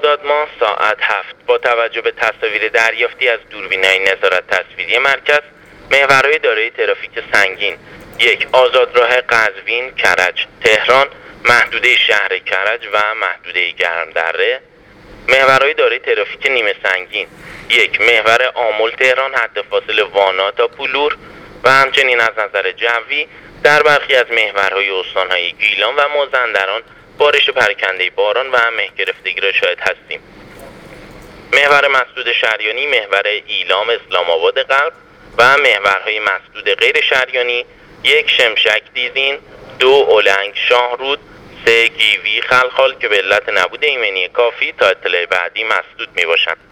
خرداد ماه ساعت 7 با توجه به تصاویر دریافتی از دوربین‌های نظارت تصویری مرکز، محورهای دارای ترافیک سنگین: 1. آزادراه قزوین، کرج، تهران، محدوده شهر کرج و محدوده گرمدره. محورهای دارای ترافیک نیمه سنگین: 1. محور آمل تهران، حد فاصل وانا تا پولور و همچنین از نظر جوی در برخی از محورهای استانهای گیلان و مازندران بارش پراکنده باران و مه گرفتگی را شاهد هستیم. محور مسدود شریانی، محور ایلام اسلام آباد غرب و محورهای مسدود غیر شریانی: 1. شمشک دیزین، 2. اولنگ شاهرود، 3. گیوی خلخال که به علت نبود ایمنی کافی تا اطلاع بعدی مسدود می باشند.